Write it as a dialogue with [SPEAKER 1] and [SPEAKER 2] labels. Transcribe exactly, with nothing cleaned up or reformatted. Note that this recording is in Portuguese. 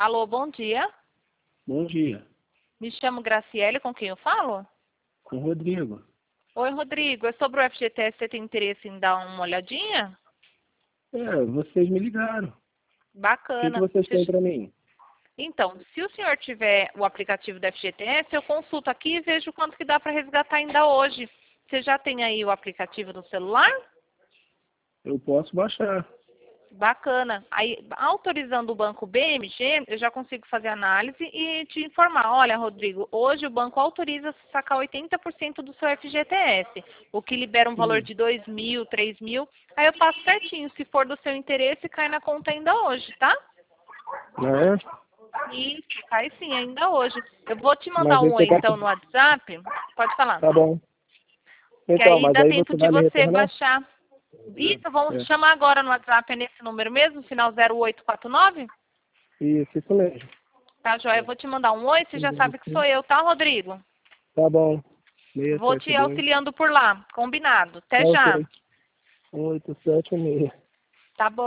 [SPEAKER 1] Alô, bom dia.
[SPEAKER 2] Bom dia.
[SPEAKER 1] Me chamo Graciele, com quem eu falo?
[SPEAKER 2] Com o Rodrigo.
[SPEAKER 1] Oi, Rodrigo. É sobre o F G T S, você tem interesse em dar uma olhadinha?
[SPEAKER 2] É, vocês me ligaram. O que, que
[SPEAKER 1] Bacana.
[SPEAKER 2] vocês têm
[SPEAKER 1] Você-
[SPEAKER 2] para mim?
[SPEAKER 1] Então, se o senhor tiver o aplicativo do F G T S, eu consulto aqui e vejo quanto que dá para resgatar ainda hoje. Você já tem aí o aplicativo no celular?
[SPEAKER 2] Eu posso baixar.
[SPEAKER 1] Bacana. Aí, autorizando o banco B M G, eu já consigo fazer análise e te informar. Olha, Rodrigo, hoje o banco autoriza você sacar oitenta por cento do seu F G T S, o que libera um valor
[SPEAKER 2] Sim.
[SPEAKER 1] de dois mil, três mil. Aí eu passo certinho. Se for do seu interesse, cai na conta ainda hoje, tá?
[SPEAKER 2] Não é?
[SPEAKER 1] Isso, cai sim, ainda hoje. Eu vou te mandar
[SPEAKER 2] Mas aí
[SPEAKER 1] um oi,
[SPEAKER 2] você vai...
[SPEAKER 1] então, no WhatsApp. Pode falar.
[SPEAKER 2] Tá bom.
[SPEAKER 1] Que
[SPEAKER 2] Então,
[SPEAKER 1] aí
[SPEAKER 2] mas
[SPEAKER 1] dá
[SPEAKER 2] aí
[SPEAKER 1] tempo
[SPEAKER 2] você
[SPEAKER 1] de
[SPEAKER 2] vai me
[SPEAKER 1] você
[SPEAKER 2] retornar?
[SPEAKER 1] baixar. Isso, vão
[SPEAKER 2] É.
[SPEAKER 1] chamar agora no WhatsApp, é nesse número mesmo, final zero oito quatro nove?
[SPEAKER 2] Isso, isso mesmo.
[SPEAKER 1] Tá, joia? Eu vou te mandar um oi, você já sabe que sou eu, tá, Rodrigo?
[SPEAKER 2] Tá bom.
[SPEAKER 1] Vou te
[SPEAKER 2] seis sete dois.
[SPEAKER 1] auxiliando por lá. Combinado.
[SPEAKER 2] Tá
[SPEAKER 1] Até já.
[SPEAKER 2] ok. oito sete seis.
[SPEAKER 1] Tá bom.